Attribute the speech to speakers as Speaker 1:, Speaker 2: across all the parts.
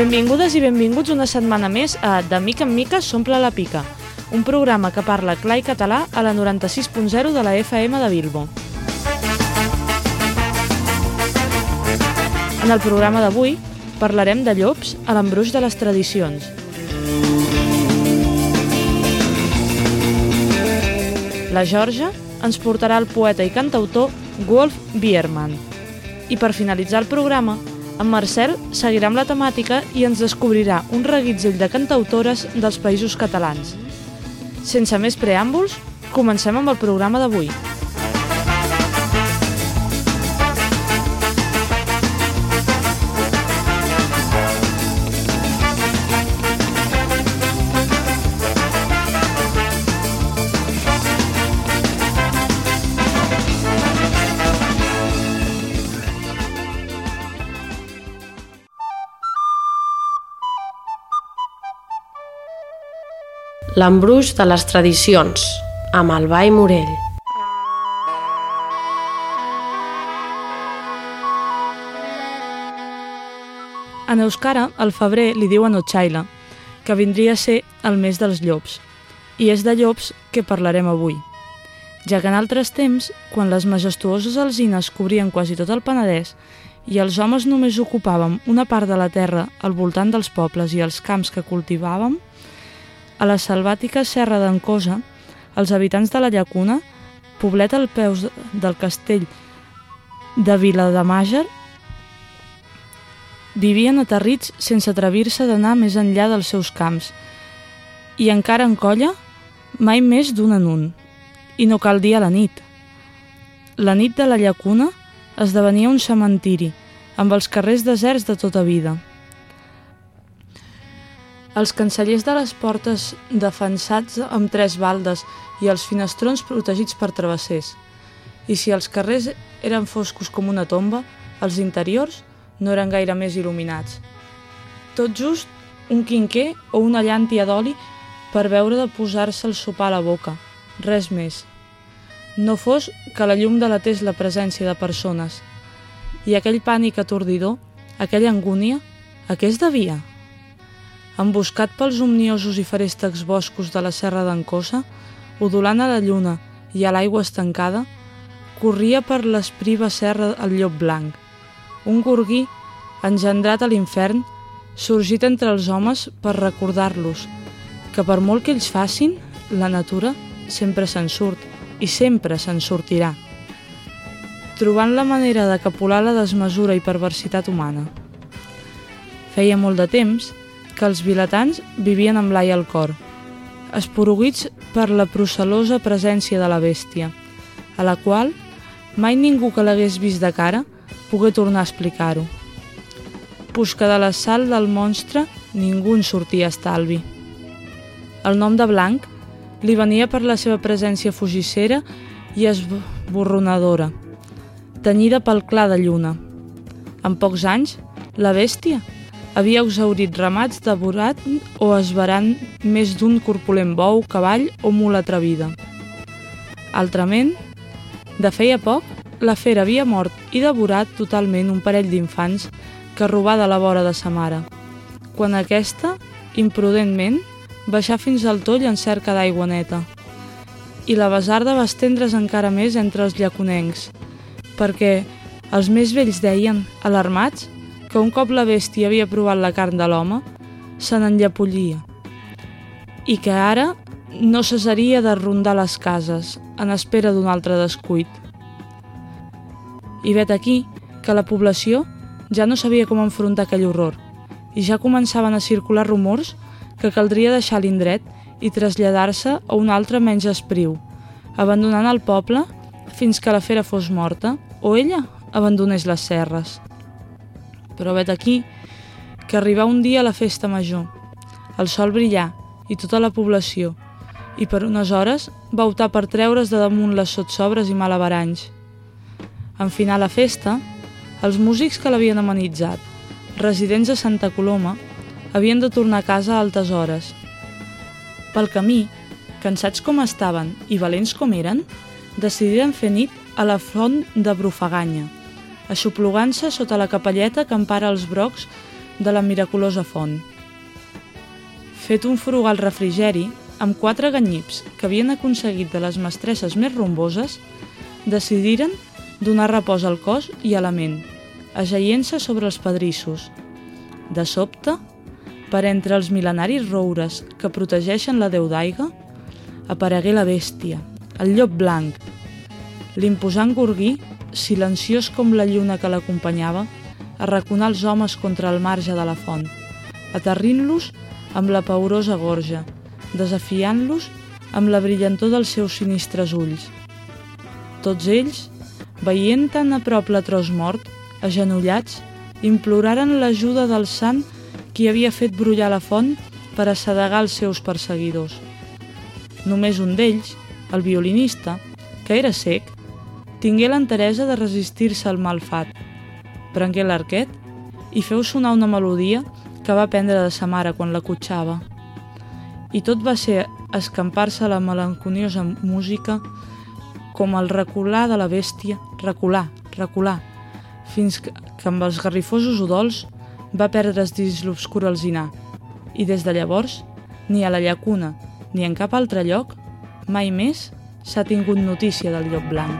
Speaker 1: Benvingudes i benvinguts una setmana més a De mica en mica s'omple la pica, un programa que parla clar i català a la 96.0 de la FM de Bilbo. En el programa d'avui parlarem de llops a l'embruix de les tradicions. La Georgia ens portarà el poeta i cantautor Wolf Biermann. I per finalitzar el programa, en Marcel seguirà amb la temàtica i ens descobrirà un reguitzell de cantautores dels països catalans. Sense més preàmbuls, comencem amb el programa d'avui.
Speaker 2: L'embruix de les tradicions, amb el Ball Morell.
Speaker 1: En euskara, al febrer li diuen Otxaila, que vindria a ser el mes dels llops, i és de llops que parlarem avui. Ja que en altres temps, quan les majestuoses alzines cobrien quasi tot el Penedès i els homes només ocupàvem una part de la terra al voltant dels pobles i els camps que cultivàvem, a la selvàtica serra d'Ancosa, els habitants de la Llacuna, poblet al peus del castell de Vilademàger, vivien aterrits sense atrevir-se d'anar més enllà dels seus camps, i encara en colla, mai més d'un en un, i no cal dir a la nit. La nit de la Llacuna esdevenia un cementiri, amb els carrers deserts de tota vida. Els cancellers de les portes defensats amb 3 baldes i els finestrons protegits per travessers. I si els carrers eren foscos com una tomba, els interiors no eren gaire més il·luminats. Tot just un quinquer o una llàntia d'oli per veure de posar-se el sopar a la boca, res més. No fos que la llum delatés la presència de persones. I aquell pànic atordidor, aquella angúnia, a què es devia? Emboscat pels omniosos i feréstecs boscos de la serra d'Ancosa, udolant a la lluna i a l'aigua estancada, corria per l'espriva serra el llop blanc, un gorguí engendrat a l'infern, sorgit entre els homes per recordar-los que per molt que ells facin, la natura sempre se'n surt i sempre se'n sortirà, trobant la manera de capolar la desmesura i perversitat humana. Feia molt de temps que els vilatans vivien amb l'ai al cor, esporuguits per la procelosa presència de la bèstia, a la qual mai ningú que l'hagués vist de cara pogué tornar a explicar-ho. Pus que de l'assalt del monstre ningú en sortia estalvi. El nom de Blanc li venia per la seva presència fugissera i esborronadora, tenyida pel clar de lluna. En pocs anys, la bèstia havia exhaurit ramats devorant o esverant més d'un corpulent bou, cavall o mula atrevida. Altrament, de feia poc, la fera havia mort i devorat totalment un parell d'infants que robà de la vora de sa mare, quan aquesta, imprudentment, baixà fins al toll en cerca d'aigua neta. I la basarda va estendre's encara més entre els llaconencs, perquè els més vells deien, alarmats, que un cop la bèstia havia provat la carn de l'home, se n'enllapollia, i que ara no cesaria de rondar les cases en espera d'un altre descuit. I vet aquí que la població ja no sabia com enfrontar aquell horror, i ja començaven a circular rumors que caldria deixar l'indret i traslladar-se a un altre menys espriu, abandonant el poble fins que la fera fos morta o ella abandonés les serres. Però vet aquí que arribà un dia a la festa major, el sol brillà i tota la població, i per unes hores va optar per treure's de damunt les sotsobres i malabaranys. En final la festa, els músics que l'havien amenitzat, residents a Santa Coloma, havien de tornar a casa a altes hores. Pel camí, cansats com estaven i valents com eren, decidiren fer nit a la font de Brufaganya, aixoplugant-se sota la capelleta que empara els brocs de la miraculosa font. Fet un frugal refrigeri, amb 4 ganyips que havien aconseguit de les mestresses més romboses, decidiren donar repòs al cos i a la ment, ajaient-se sobre els pedrissos. De sobte, per entre els mil·lenaris roures que protegeixen la deu d'aigua, aparegué la bèstia, el llop blanc. L'imposant gorguí, silenciós com la lluna que l'acompanyava, arraconà els homes contra el marge de la font, aterrint-los amb la paurosa gorja, desafiant-los amb la brillantor dels seus sinistres ulls. Tots ells, veient tan a prop l'atroç mort, agenollats, imploraren l'ajuda del sant qui havia fet brollar la font per assedegar els seus perseguidors. Només un d'ells, el violinista, que era cec, tingué l'enteresa de resistir-se al malfat. Prengué l'arquet i feu sonar una melodia que va aprendre de sa mare quan la cotxava. I tot va ser escampar-se la melancoliosa música com el recular de la bèstia, recular, fins que amb els garrifosos udols va perdre's dins l'obscur alzinar, i des de llavors, ni a la llacuna ni en cap altre lloc, mai més s'ha tingut notícia del llop blanc.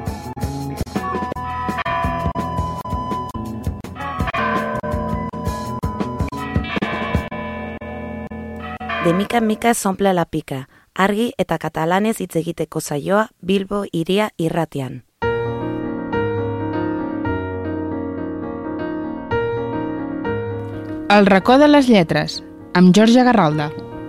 Speaker 3: De mica en mica s'omple la pica, argi eta katalanez hitz egiteko saioa Bilbo Hiria irratian.
Speaker 4: El racó de les lletres, amb Jorge Garralda.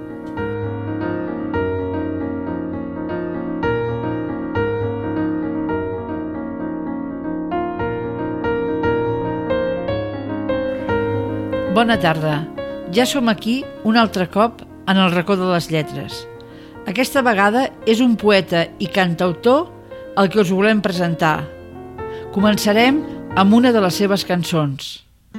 Speaker 5: Bona tarda. Ja som aquí un altre cop en el racó de les lletres. Aquesta vegada és un poeta i cantautor el que us volem presentar. Començarem amb una de les seves cançons.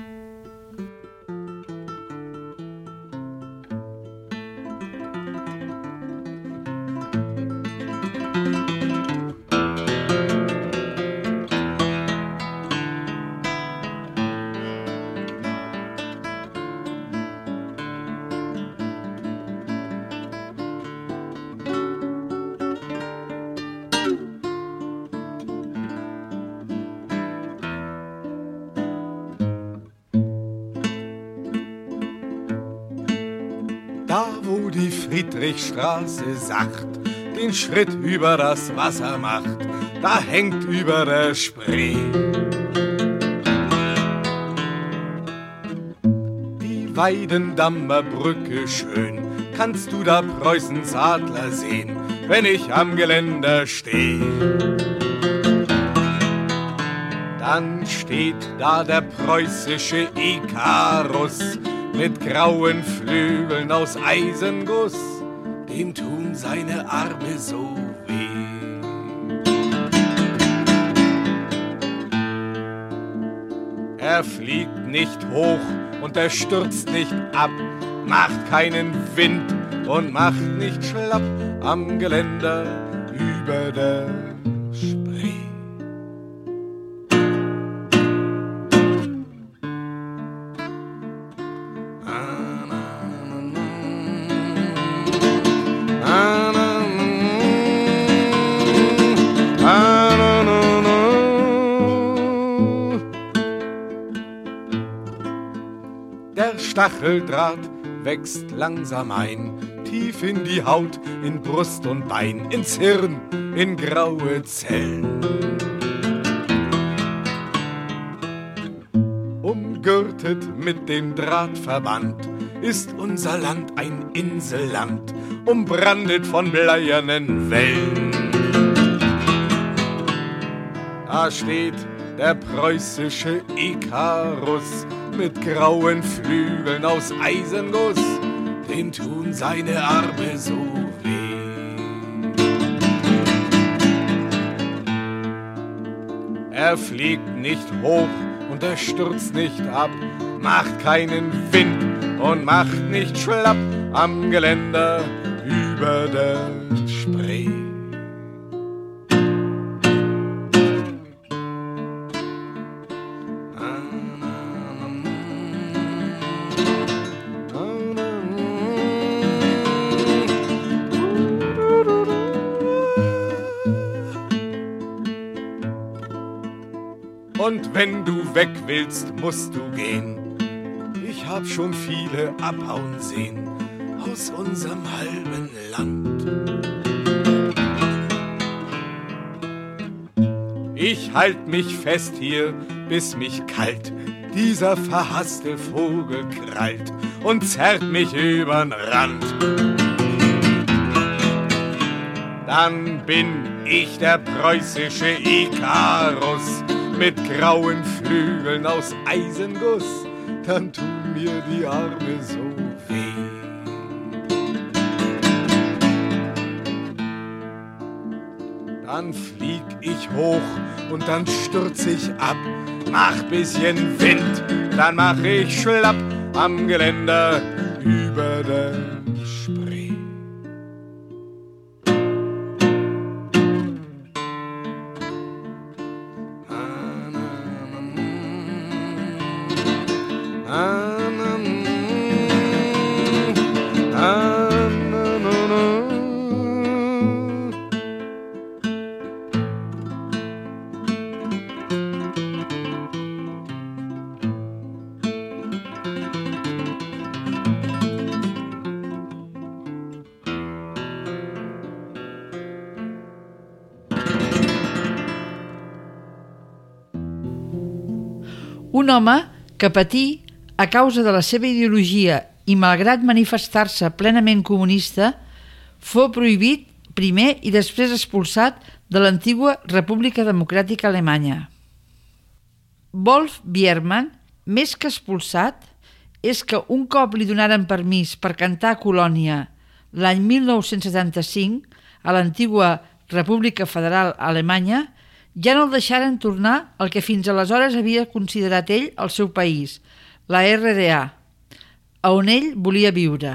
Speaker 6: Da, wo die Friedrichstraße sacht, den Schritt über das Wasser macht, da hängt über der Spree die Weidendammer Brücke schön. Kannst du da Preußens Adler sehen, wenn ich am Geländer steh? Dann steht da der preußische Ikarus mit grauen Flügeln aus Eisenguss, dem tun seine Arme so weh. Er fliegt nicht hoch und er stürzt nicht ab, macht keinen Wind und macht nicht schlapp am Geländer über der Spree. Der Stacheldraht wächst langsam ein, tief in die Haut, in Brust und Bein, ins Hirn, in graue Zellen. Umgürtet mit dem Drahtverband ist unser Land ein Inselland, umbrandet von bleiernen Wellen. Da steht der preußische Ikarus mit grauen Flügeln aus Eisenguss, dem tun seine Arme so weh. Er fliegt nicht hoch und er stürzt nicht ab, macht keinen Wind und macht nicht schlapp am Geländer über der Spree. und wenn du weg willst, musst du gehen. Ich hab schon viele abhauen sehen aus unserem halben Land. Ich halt mich fest hier, bis mich kalt dieser verhasste Vogel krallt und zerrt mich übern Rand. Dann bin ich der preußische Ikarus mit grauen Flügeln aus Eisenguss, dann tun mir die Arme so weh. Dann flieg ich hoch und dann stürz ich ab, mach bisschen Wind, dann mach ich schlapp am Geländer über der Spree.
Speaker 5: Un home que patí a causa de la seva ideologia i malgrat manifestar-se plenament comunista, fou prohibit primer i després expulsat de l'antigua República Democràtica Alemanya. Wolf Biermann, més que expulsat, és que un cop li donaren permís per cantar a Colònia l'any 1975 a l'antigua República Federal Alemanya, ja no el deixaren tornar al que fins aleshores havia considerat ell el seu país, la RDA, on ell volia viure.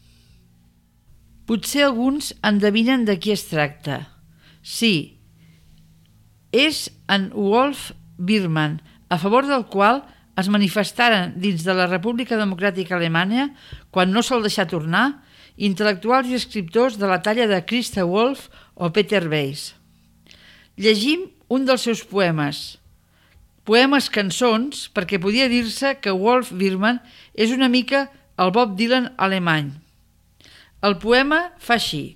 Speaker 5: Potser alguns endevinen de qui es tracta. Sí, és en Wolf Biermann, a favor del qual es manifestaren dins de la República Democràtica Alemanya, quan no se'l deixà tornar, intel·lectuals i escriptors de la talla de Christa Wolf o Peter Weiss. Llegim un dels seus poemes cançons, perquè podia dir-se que Wolf Biermann és una mica el Bob Dylan alemany. El poema fa així.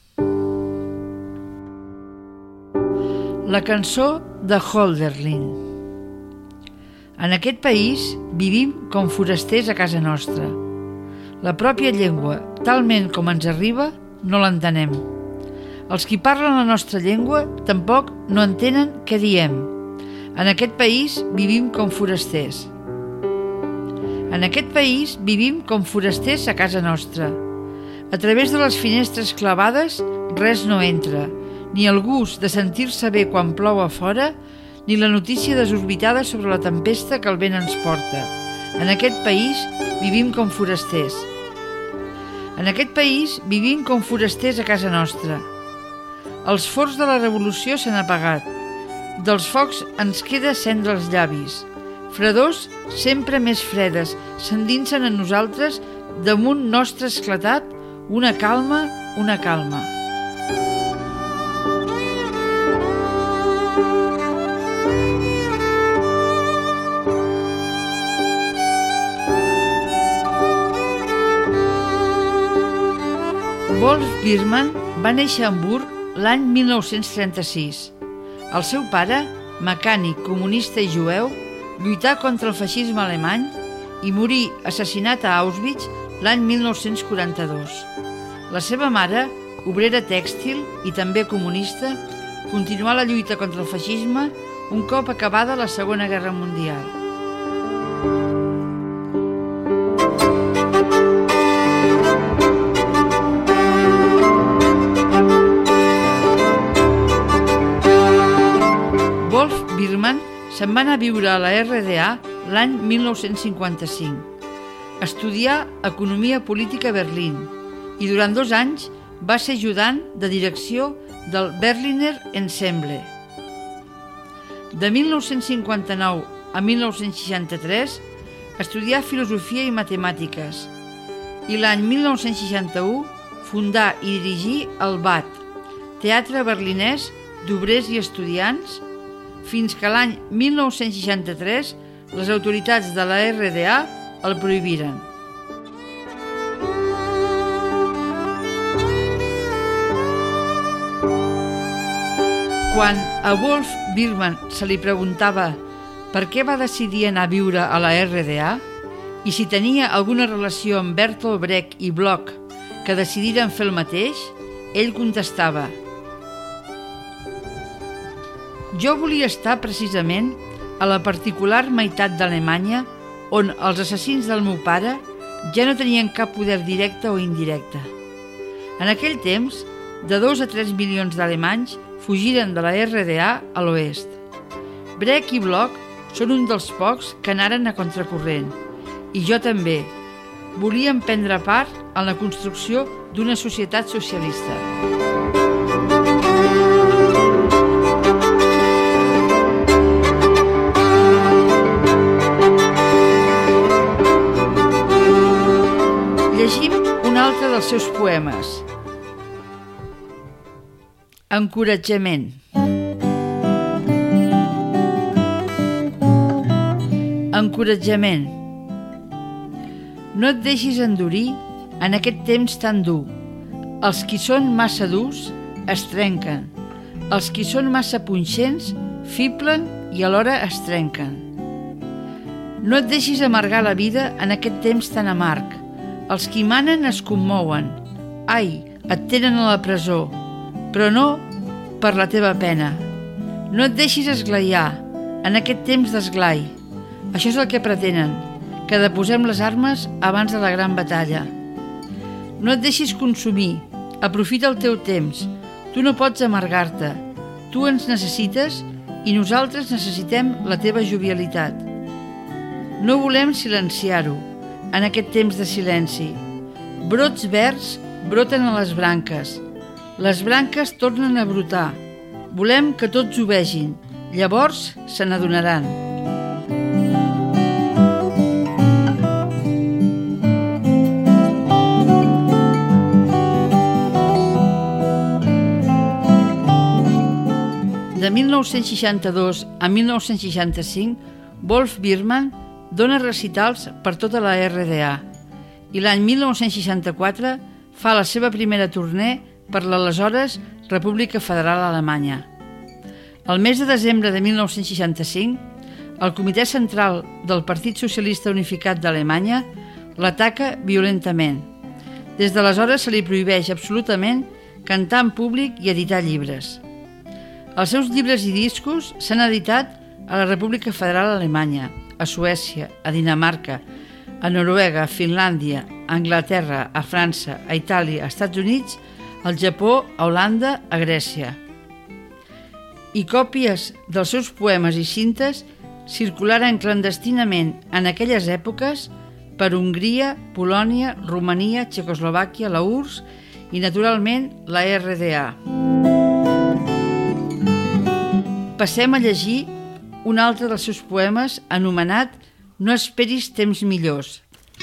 Speaker 5: La cançó de Hölderlin. En aquest país vivim com forasters a casa nostra. La pròpia llengua, talment com ens arriba, no l'entenem. Els qui parlen la nostra llengua tampoc no entenen què diem. En aquest país vivim com forasters. En aquest país vivim com forasters a casa nostra. A través de les finestres clavades res no entra, ni el gust de sentir-se bé quan plou a fora, ni la notícia desorbitada sobre la tempesta que el vent ens porta. En aquest país vivim com forasters. En aquest país vivim com forasters a casa nostra. Els forns de la revolució s'han apagat. Dels focs ens queda cendra als llavis. Fredors sempre més fredes s'endinsen en nosaltres, damunt nostre esclatat, una calma, una calma. Wolf Biermann va néixer a Hamburg l'any 1936. El seu pare, mecànic, comunista i jueu, lluità contra el feixisme alemany i morí assassinat a Auschwitz l'any 1942. La seva mare, obrera tèxtil i també comunista, continuà la lluita contra el feixisme un cop acabada la Segona Guerra Mundial. Biermann se'n va anar a viure a la RDA l'any 1955. Estudià Economia Política a Berlín i durant 2 anys va ser ajudant de direcció del Berliner Ensemble. De 1959 a 1963 estudià Filosofia i Matemàtiques i l'any 1961 fundà i dirigí el BAT, Teatre Berlinès d'Obrers i Estudiants, fins que l'any 1963 les autoritats de la RDA el prohibiren. Quan a Wolf Biermann se li preguntava per què va decidir anar a viure a la RDA i si tenia alguna relació amb Bertolt Brecht i Bloch que decidiren fer el mateix, ell contestava: «Jo volia estar precisament a la particular meitat d'Alemanya on els assassins del meu pare ja no tenien cap poder directe o indirecte. En aquell temps, de 2 a 3 milions d'alemanys fugiren de la RDA a l'oest. Brecht i Bloch són un dels pocs que anaren a contracorrent, i jo també. Volíem prendre part en la construcció d'una societat socialista». Llegim un altre dels seus poemes. Encoratjament. Encoratjament. No et deixis endurir en aquest temps tan dur. Els qui són massa durs es trenquen. Els qui són massa punxents fiblen i alhora es trenquen. No et deixis amargar la vida en aquest temps tan amarg. Els qui manen es commouen. Ai, et tenen a la presó, però no per la teva pena. No et deixis esglaiar en aquest temps d'esglai. Això és el que pretenen, que deposem les armes abans de la gran batalla. No et deixis consumir, aprofita el teu temps. Tu no pots amargar-te. Tu ens necessites i nosaltres necessitem la teva jovialitat. No volem silenciar-ho en aquest temps de silenci. Brots verds broten a les branques. Les branques tornen a brotar. Volem que tots ho vegin. Llavors se n'adonaran. De 1962 a 1965, Wolf Biermann dona recitals per tota la RDA i l'any 1964 fa la seva primera tournée per l'aleshores República Federal Alemanya. El mes de desembre de 1965, el Comitè Central del Partit Socialista Unificat d'Alemanya l'ataca violentament. Des d'aleshores se li prohibeix absolutament cantar en públic i editar llibres. Els seus llibres i discos s'han editat a la República Federal Alemanya, a Suècia, a Dinamarca, a Noruega, a Finlàndia, a Anglaterra, a França, a Itàlia, a Estats Units, al Japó, a Holanda, a Grècia. I còpies dels seus poemes i cintes circularen clandestinament en aquelles èpoques per Hongria, Polònia, Romania, Txecoslovàquia, la URSS i, naturalment, la RDA. Passem a llegir un altre dels seus poemes anomenat No esperis temps millors.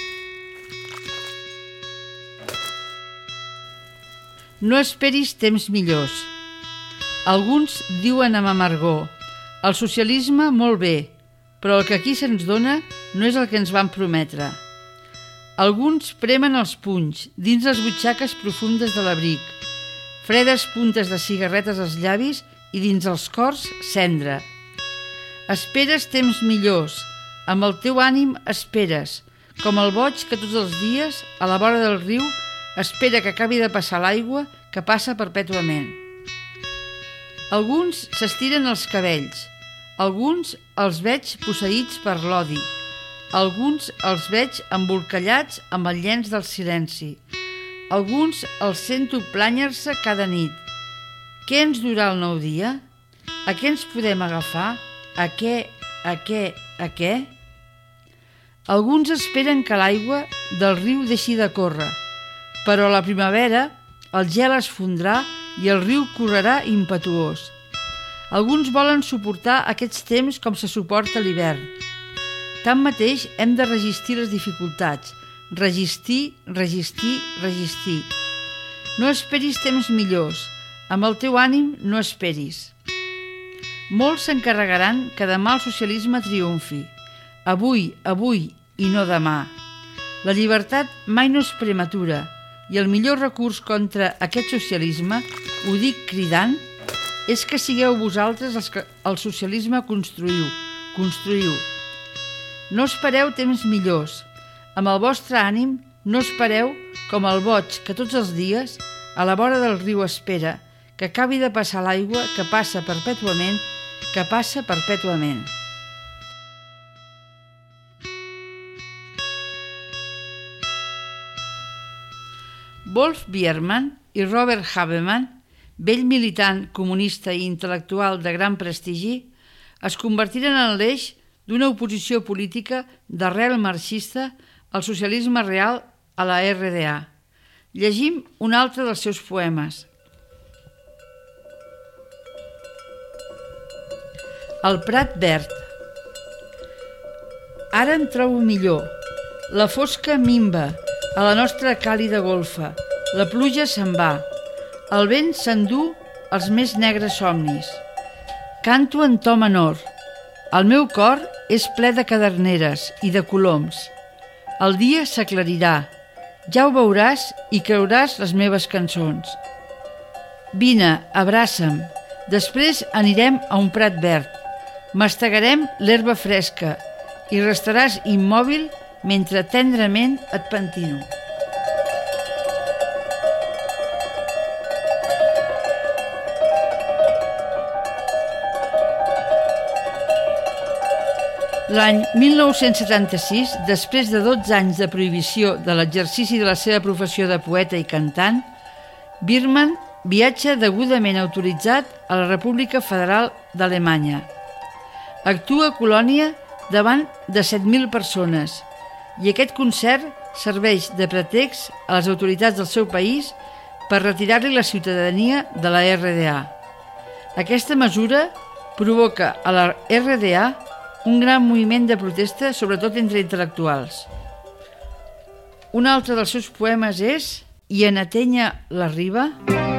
Speaker 5: No esperis temps millors. Alguns diuen amb amargor: el socialisme molt bé, però el que aquí se'ns dona no és el que ens van prometre. Alguns premen els punys dins les butxaques profundes de l'abric, fredes puntes de cigarretes als llavis i dins els cors cendra. Esperes temps millors, amb el teu ànim esperes, com el boig que tots els dies, a la vora del riu, espera que acabi de passar l'aigua que passa perpètuament. Alguns s'estiren els cabells, alguns els veig posseïts per l'odi, alguns els veig embolcallats amb el llenç del silenci, alguns els sento plànyer-se cada nit. Què ens durà el nou dia? A què ens podem agafar? A què? A què? A què? Alguns esperen que l'aigua del riu deixi de córrer, però a la primavera el gel es fondrà i el riu correrà impetuós. Alguns volen suportar aquests temps com se suporta l'hivern. Tanmateix hem de resistir les dificultats. Resistir, resistir, resistir. No esperis temps millors. Amb el teu ànim no esperis. Molts s'encarregaran que demà el socialisme triomfi. Avui i no demà. La llibertat mai no és prematura i el millor recurs contra aquest socialisme, ho dic cridant, és que sigueu vosaltres els que el socialisme construïu. No espereu temps millors. Amb el vostre ànim no espereu com el boig que tots els dies a la vora del riu espera que acabi de passar l'aigua que passa perpètuament. Wolf Biermann i Robert Havemann, vell militant comunista i intel·lectual de gran prestigi, es convertiren en l'eix d'una oposició política d'arrel marxista al socialisme real a la RDA. Llegim un altre dels seus poemes. El Prat Verd. Ara em trobo millor. La fosca minva a la nostra càlida golfa. La pluja se'n va. El vent s'endú els més negres somnis. Canto en to menor. El meu cor és ple de caderneres i de coloms. El dia s'aclarirà. Ja ho veuràs i creuràs les meves cançons. Vine, abraça'm. Després anirem a un prat verd. Mastegarem l'herba fresca i restaràs immòbil mentre tendrament et pentino. L'any 1976, després de 12 anys de prohibició de l'exercici de la seva professió de poeta i cantant, Biermann viatja degudament autoritzat a la República Federal d'Alemanya. Actua a Colònia davant de 7.000 persones i aquest concert serveix de pretext a les autoritats del seu país per retirar-li la ciutadania de la RDA. Aquesta mesura provoca a la RDA un gran moviment de protesta, sobretot entre intel·lectuals. Un altre dels seus poemes és I en atenya la riba.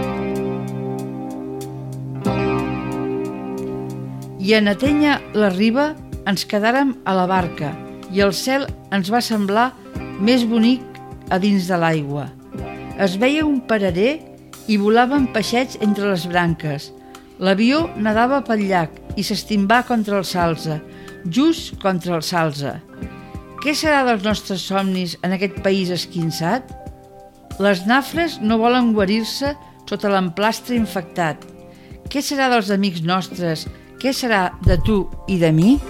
Speaker 5: I en atenya la riba ens quedàrem a la barca i el cel ens va semblar més bonic a dins de l'aigua. Es veia un pararer i volaven peixets entre les branques. L'avió nadava pel llac i s'estimbà contra el salze, just contra el salze. Què serà dels nostres somnis en aquest país esquinçat? Les nafres no volen guarir-se sota l'emplastre infectat. Què serà dels amics nostres? Què serà de tu i de mi?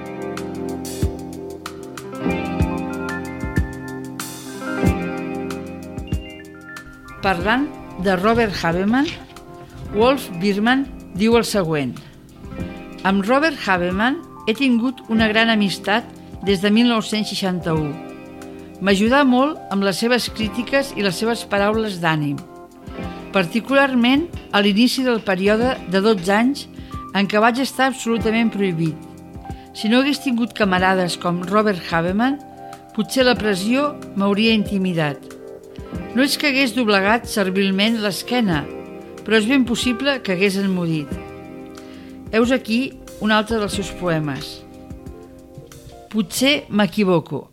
Speaker 5: Parlant de Robert Havemann, Wolf Biermann diu el següent: Amb Robert Havemann he tingut una gran amistat des de 1961. M'ajudà molt amb les seves crítiques i les seves paraules d'ànim, particularment a l'inici del període de 12 anys en què vaig estar absolutament prohibit. Si no hagués tingut camarades com Robert Havemann, potser la pressió m'hauria intimidat. No és que hagués doblegat servilment l'esquena, però és ben possible que hagués emmudit. Heus aquí un altre dels seus poemes. Potser m'equivoco.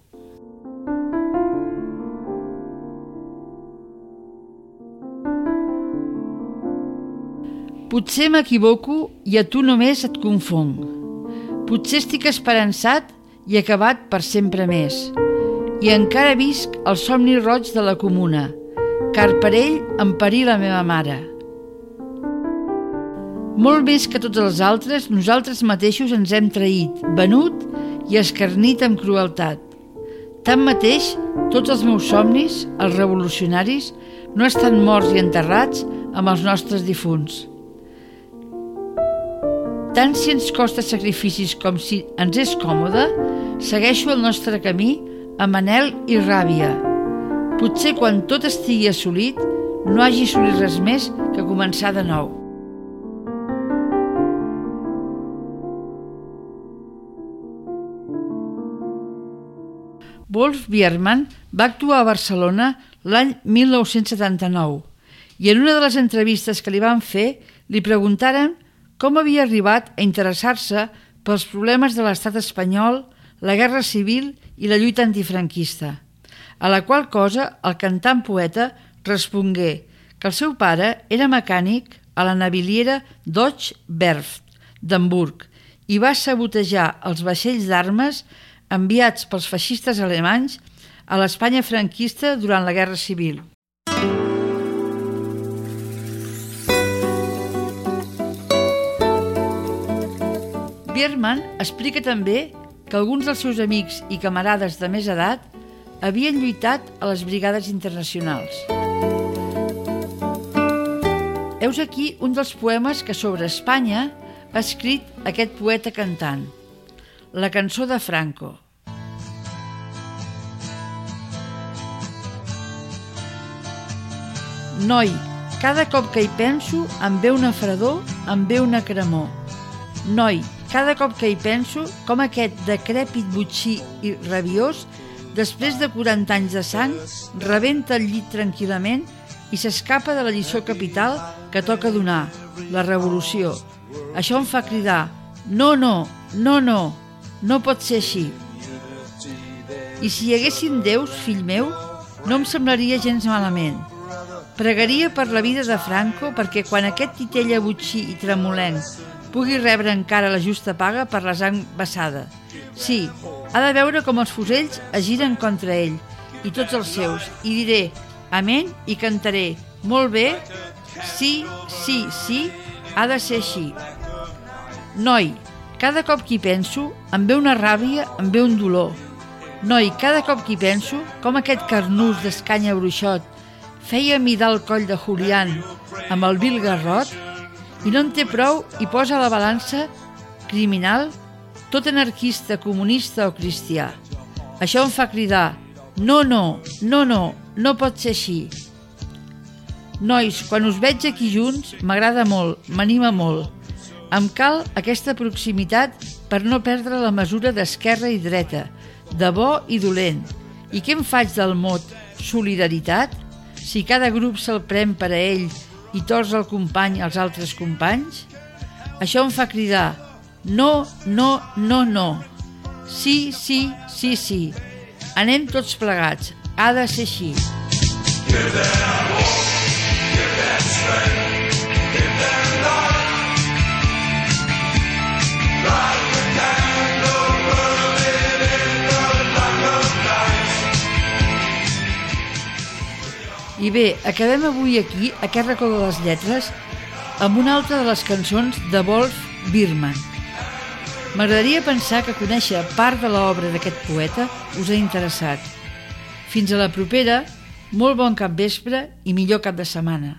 Speaker 5: Potser m'equivoco i a tu només et confonc. Potser estic esperançat i acabat per sempre més. I encara visc el somni roig de la comuna, car per ell em parí la meva mare. Molt més que tots els altres, nosaltres mateixos ens hem traït, venut i escarnit amb crueltat. Tanmateix, tots els meus somnis, els revolucionaris, no estan morts i enterrats amb els nostres difunts. Tant si ens costa sacrificis com si ens és còmode, segueixo el nostre camí amb anhel i ràbia. Potser quan tot estigui assolit, no hagi assolit res més que començar de nou. Wolf Biermann va actuar a Barcelona l'any 1979 i en una de les entrevistes que li van fer li preguntaren com havia arribat a interessar-se pels problemes de l'estat espanyol, la guerra civil i la lluita antifranquista, a la qual cosa el cantant poeta respongué que el seu pare era mecànic a la naviliera Deutsche Werft d'Hamburg i va sabotejar els vaixells d'armes enviats pels feixistes alemanys a l'Espanya franquista durant la Guerra Civil. Biermann explica també que alguns dels seus amics i camarades de més edat havien lluitat a les brigades internacionals. Heus aquí un dels poemes que sobre Espanya ha escrit aquest poeta cantant, la cançó de Franco. Noi, cada cop que hi penso em ve una fredor, em ve una cremor. Noi, cada cop que hi penso com aquest decrèpit botxí i rabiós, després de 40 anys de sang, rebenta el llit tranquil·lament i s'escapa de la lliçó capital que toca donar, la revolució. Això em fa cridar, no, no, no, no, no pot ser així. I si hi haguessin déus, fill meu, no em semblaria gens malament. Pregaria per la vida de Franco perquè quan aquest titella botxí i tremolenc pugui rebre encara la justa paga per la sang vessada. Sí, ha de veure com els fusells es giren contra ell i tots els seus, i diré amén i cantaré molt bé, sí, sí, sí, ha de ser així. Noi, cada cop que hi penso em ve una ràbia, em ve un dolor. Noi, cada cop que hi penso com aquest carnús d'escanya bruixot feia midar el coll de Julián amb el vil garrot i no en té prou i posa a la balança criminal tot anarquista, comunista o cristià. Això em fa cridar no, no, no, no, no pot ser així. Nois, quan us veig aquí junts m'agrada molt, m'anima molt. Em cal aquesta proximitat per no perdre la mesura d'esquerra i dreta, de bo i dolent. I què en faig del mot solidaritat? Si cada grup se'l pren per a ell i torç el company als altres companys? Això em fa cridar no, no, no, no. Sí, sí, sí, sí. Anem tots plegats. Ha de ser així. I bé, acabem avui aquí, a aquest racó de les lletres, amb una altra de les cançons de Wolf Biermann. M'agradaria pensar que conèixer part de l'obra d'aquest poeta us ha interessat. Fins a la propera, molt bon capvespre i millor cap de setmana.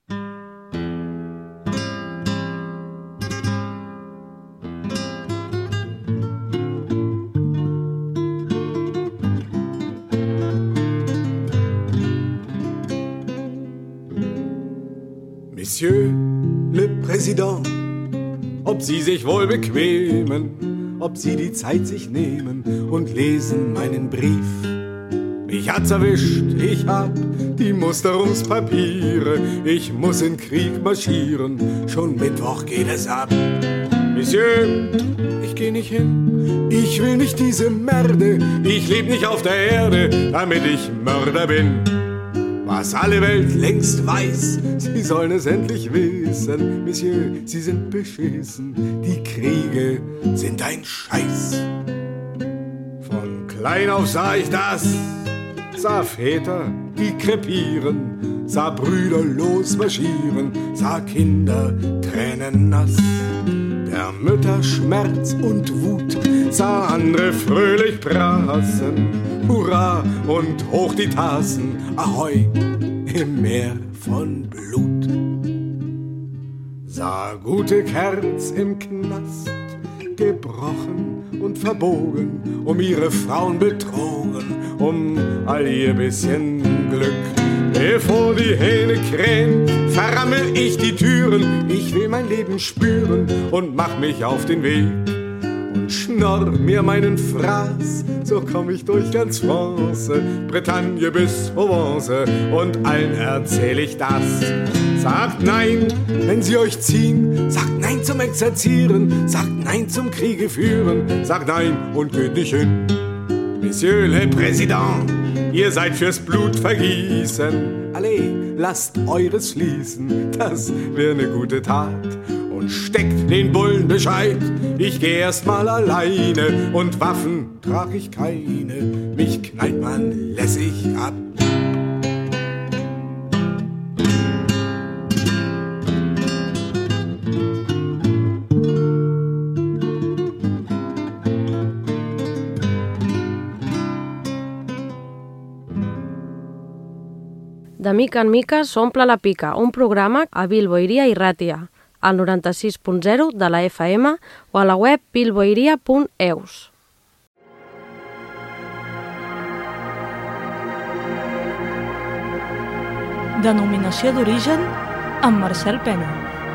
Speaker 6: Monsieur le Président, ob Sie sich wohl bequemen, ob Sie die Zeit sich nehmen und lesen meinen Brief. Mich hat's erwischt, ich hab die Musterungspapiere, ich muss in Krieg marschieren, schon Mittwoch geht es ab. Monsieur, ich geh nicht hin, ich will nicht diese Merde, ich leb nicht auf der Erde, damit ich Mörder bin. Was alle Welt längst weiß, Sie sollen es endlich wissen, Monsieur, Sie sind beschissen, die Kriege sind ein Scheiß. Von klein auf sah ich das, sah Väter, die krepieren, sah Brüder losmarschieren, sah Kinder tränennass. Der Mütter Schmerz und Wut, sah andere fröhlich prassen, Hurra und hoch die Tassen, Ahoi, im Meer von Blut. Sah gute Kerls im Knast, gebrochen und verbogen, ihre Frauen betrogen, all ihr bisschen Glück. Bevor die Hähne krähen, verrammel ich die Türen, ich will mein Leben spüren und mach mich auf den Weg und schnorr mir meinen Fraß so komm ich durch ganz France, Bretagne bis Provence und allen erzähl ich das. Sagt nein, wenn sie euch ziehen, sagt nein zum Exerzieren, sagt nein zum Kriege führen, sagt nein und geht nicht hin. Monsieur le Président, ihr seid fürs Blutvergießen. Allez, lasst eures fließen, das wäre ne gute Tat. Und steckt den Bullen Bescheid, ich geh erst mal alleine und Waffen trag ich keine, mich knallt man lässig ab.
Speaker 2: De mica en mica s'omple la pica, un programa a Bilboiria i Ràtia, al 96.0 de la FM o a la web bilboiria.eus.
Speaker 1: Denominació d'origen amb Marcel Pena.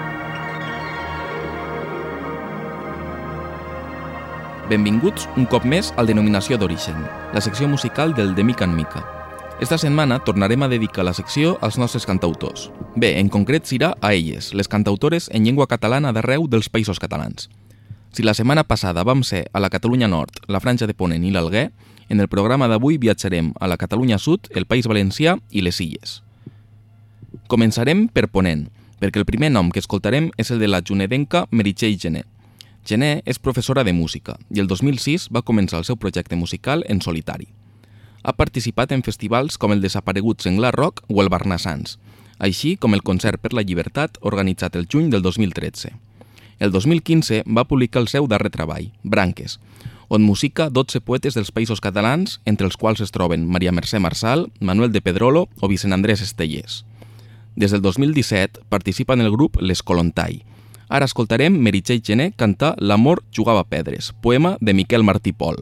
Speaker 7: Benvinguts un cop més al Denominació d'origen, la secció musical del De mica en mica. Esta setmana tornarem a dedicar la secció als nostres cantautors. Bé, en concret serà a elles, les cantautores en llengua catalana d'arreu dels Països Catalans. Si la setmana passada vam ser a la Catalunya Nord, la Franja de Ponent i l'Alguer, en el programa d'avui viatjarem a la Catalunya Sud, el País Valencià i les Illes. Començarem per Ponent, perquè el primer nom que escoltarem és el de la junedenca Meritxell Gené. Gené és professora de música i el 2006 va començar el seu projecte musical en solitari. Ha participat en festivals com el desaparegut Senglar Rock o el Barnassans, així com el Concert per la Llibertat organitzat el juny del 2013. El 2015 va publicar el seu darrer treball, Branques, on musica 12 poetes dels Països Catalans, entre els quals es troben Maria Mercè Marçal, Manuel de Pedrolo o Vicent Andrés Estellés. Des del 2017 participa en el grup Les Colontai. Ara escoltarem Meritxell Gené cantar L'amor jugava pedres, poema de Miquel Martí Pol.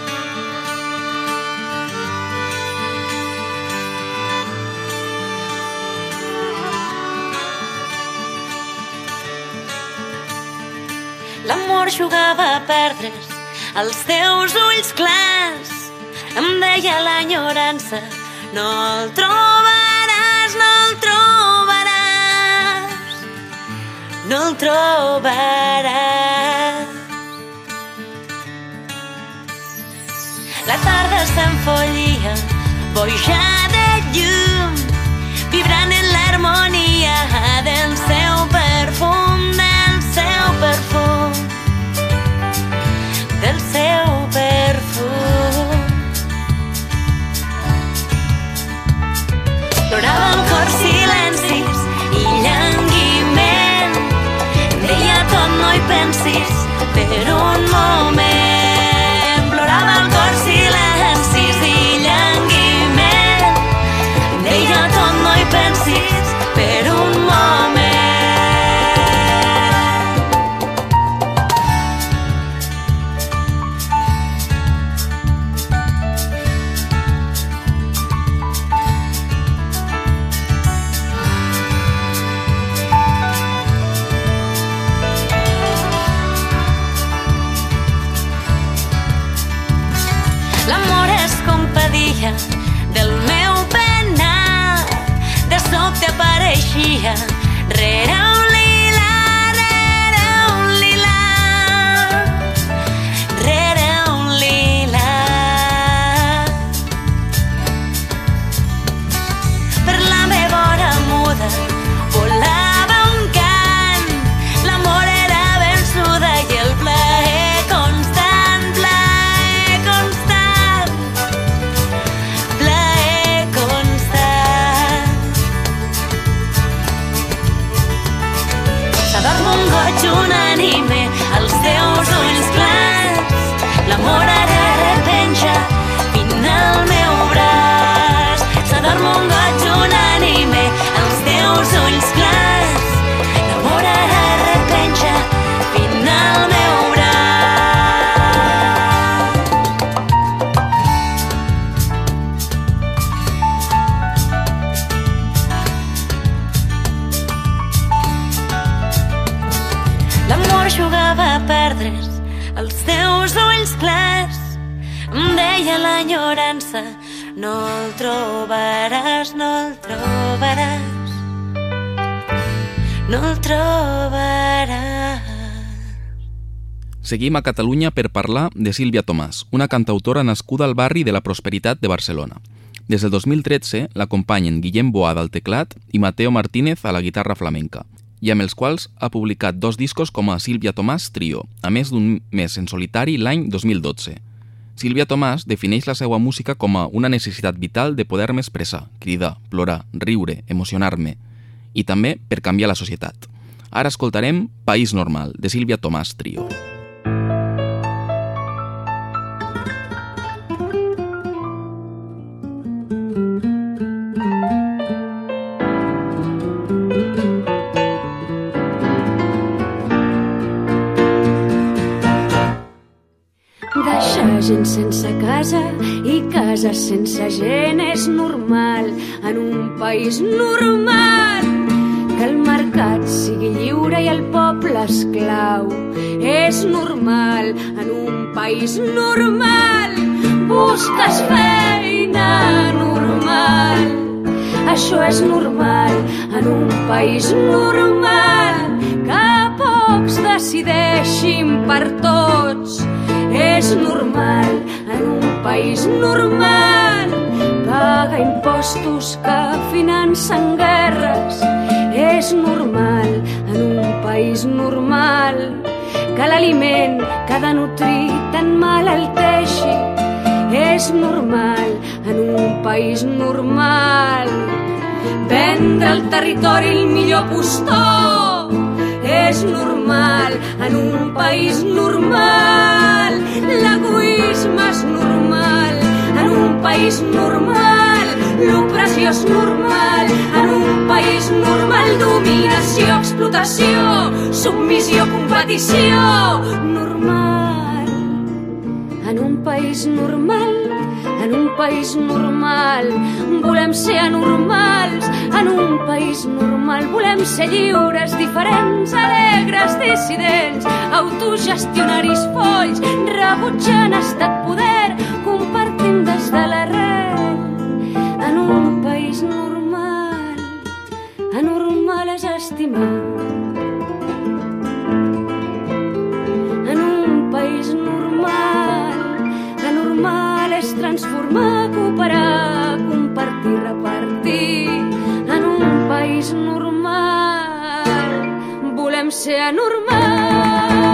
Speaker 8: L'amor jugava a perdre's, els teus ulls clars, em deia l'enyorança, no el trobaràs, no el trobaràs, no el trobaràs. La tarda s'enfollia, boja de llum, vibrant en l'harmonia del seu perfum, del seu perfum. Plorava el cor silencis i llanguiment, deia tot no hi pensis per un moment. Plorava el cor silencis i llanguiment, deia tot no hi pensis per un moment. Del meu penal, de sobte apareixia rere un lila, rere un lila, rere un lila. Per la meva hora muda volava un cant, l'amor era vençuda i el plaer constant, plaer constant. S'adorm un goig unànime als teus ulls clars, l'amor ara repenja fin al meu braç. S'adorm un goig unànime als teus ulls clars, l'amor ara repenja fin al meu jugava a perdre's, els teus ulls clars deia l'enyorança, no el trobaràs, no el trobaràs, no el trobaràs.
Speaker 7: Seguim a Catalunya per parlar de Sílvia Tomàs, una cantautora nascuda al barri de la Prosperitat de Barcelona. Des del 2013 l'acompanyen Guillem Boada al teclat i Mateo Martínez a la guitarra flamenca, i amb els quals ha publicat 2 discos com a Sílvia Tomàs Trio, a més d'un mes en solitari l'any 2012. Sílvia Tomàs defineix la seva música com a una necessitat vital de poder-me expressar, cridar, plorar, riure, emocionar-me, i també per canviar la societat. Ara escoltarem País Normal, de Sílvia Tomàs Trio.
Speaker 9: Gent sense casa i casa sense gent és normal en un país normal. Que el mercat sigui lliure i el poble esclau és normal en un país normal. Busques feina normal, això és normal en un país normal. Que pocs decideixin per tots és normal en un país normal. Paga impostos que financen guerres és normal en un país normal. Que l'aliment que ha de nutrir tan malalteixi és normal en un país normal. Vendre el territori el millor postor és normal en un país normal. L'egoisme és normal en un país normal. L'opressió és normal en un país normal. Dominació, explotació, submissió, competició. Normal en un país normal. En un país normal volem ser anormals. En un país normal volem ser lliures, diferents, alegres, dissidents, autogestionaris folls, rebutjant estat poder, compartint des de l'arrel. En un país normal, anormal és estimar. En un país normal, anormal és transformar, cooperar, compartir, repartir. En un país normal volem ser anormals.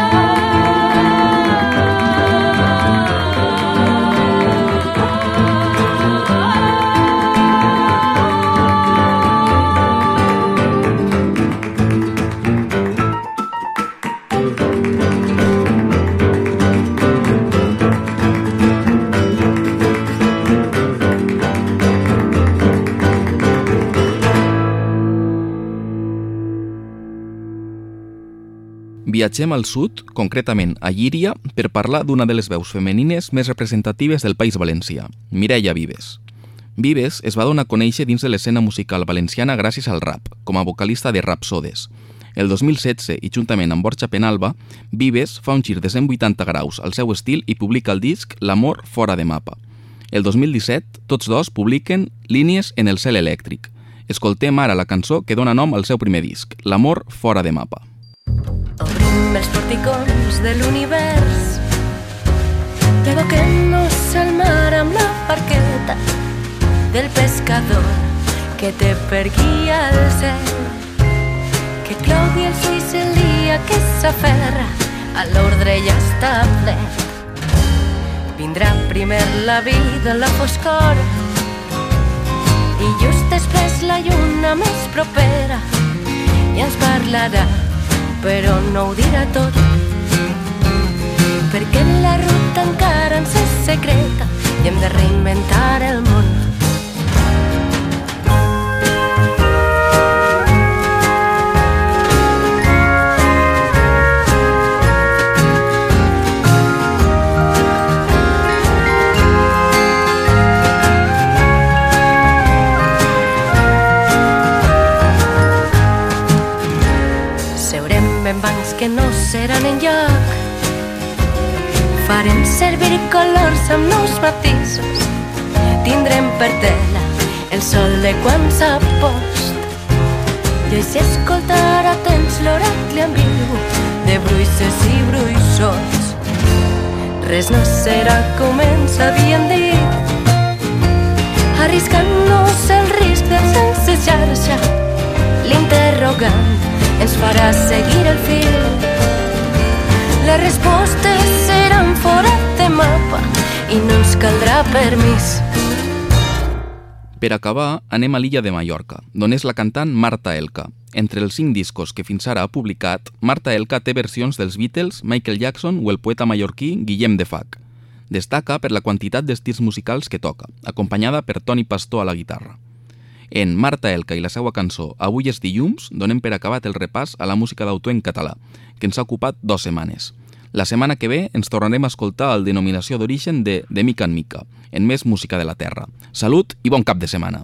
Speaker 7: Viatgem al sud, concretament a Llíria, per parlar d'una de les veus femenines més representatives del País Valencià, Mireia Vives. Vives es va donar a conèixer dins de l'escena musical valenciana gràcies al rap, com a vocalista de Rapsodes. El 2016, i juntament amb Borja Penalba, Vives fa un gir de 180 graus al seu estil i publica el disc L'amor fora de mapa. El 2017, tots dos publiquen Línies en el cel elèctric. Escoltem ara la cançó que dona nom al seu primer disc, L'amor fora de mapa.
Speaker 8: Obrim els porticons de l'univers i aboquem-nos al mar amb la barqueta del pescador que té per guia al cel, que clogui els ulls el dia que s'aferra a l'ordre ja establert. Vindrà primer la vida, la foscor, i just després la lluna més propera i ens parlarà, però no ho dirà tot, perquè la ruta encara ens és secreta i hem de reinventar el món. Seurem en bancs que no seran enlloc, farem servir colors amb nous matisos. Tindrem per tela el sol de quan s'ha post. I així escoltar atents l'oracle ambigu de bruixes i bruixots. Res no serà com ens havien dit, arriscant-nos el risc de sense xarxa. L'interrogant ens farà seguir el fil. Les respostes seran fora de mapa i no ens caldrà permís.
Speaker 7: Per acabar, anem a l'illa de Mallorca, d'on és la cantant Marta Elka. Entre els 5 discos que fins ara ha publicat, Marta Elka té versions dels Beatles, Michael Jackson o el poeta mallorquí Guillem de Fach. Destaca per la quantitat d'estils musicals que toca, acompanyada per Toni Pastor a la guitarra. En Marta Elka i la seva cançó Avui és dilluns donem per acabat el repàs a la música d'autor en català, que ens ha ocupat 2 setmanes. La setmana que ve ens tornarem a escoltar el Denominació d'Origen de Mica en Mica, en més música de la terra. Salut i bon cap de setmana!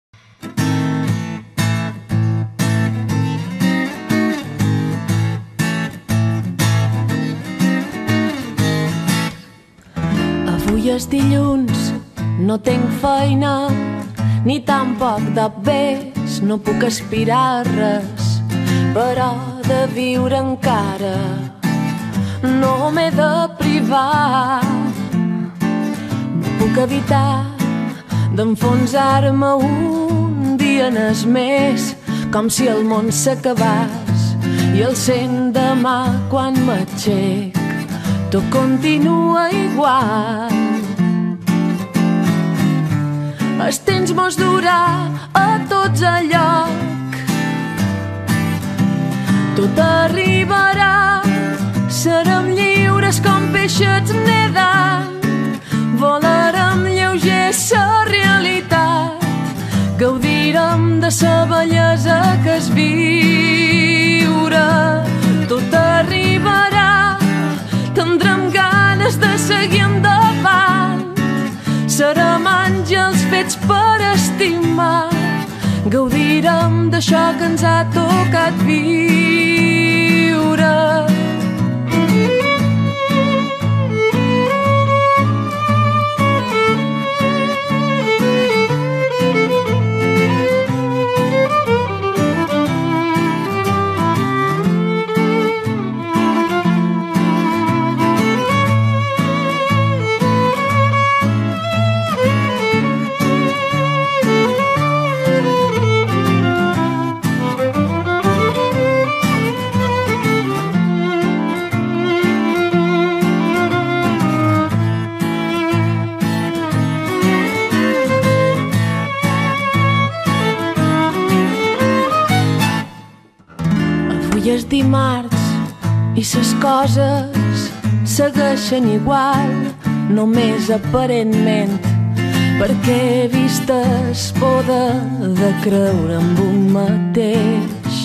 Speaker 10: Avui és dilluns, no tinc feina, ni tampoc de bes, no puc aspirar res, però de viure encara no m'he de privar. No puc evitar d'enfonsar-me un dia n'és més, com si el món s'acabés i el sent demà quan m'aixec tot continua igual. El temps mos durà a tots a lloc, tot arribarà, serem lliures com peixets nedant, volarem lleugers la realitat, gaudirem de la bellesa que és viure. Tot arribarà, tindrem ganes de seguir endavant, serem àngels fets per estimar, gaudirem d'això que ens ha tocat viure. És dimarts i ses coses segueixen igual, només aparentment, perquè he vist el poder de creure en un mateix.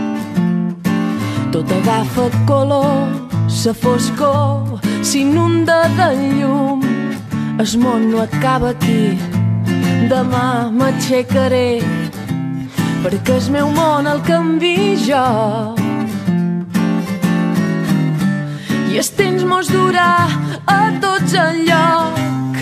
Speaker 10: Tot agafa color, sa foscor s'inunda de llum, el món no acaba aquí, demà m'aixecaré, perquè el meu món el canvi jo. I el temps mos durà a tots a lloc,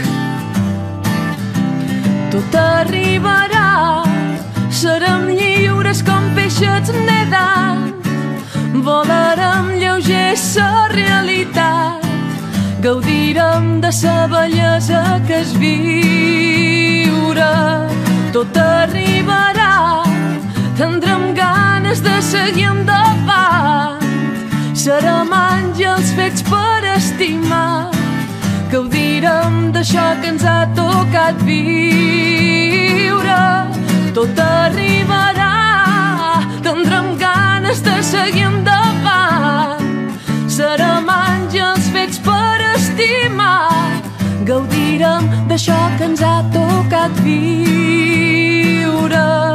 Speaker 10: tot arribarà, serem lliures com peixets nedant, volarem lleugers la realitat, gaudirem de la bellesa que és viure. Tot arribarà, tindrem ganes de seguir endavant, serem àngels fets per estimar, gaudirem d'això que ens ha tocat viure. Tot arribarà, tindrem ganes de seguir endavant, serem àngels fets per estimar, gaudirem d'això que ens ha tocat viure.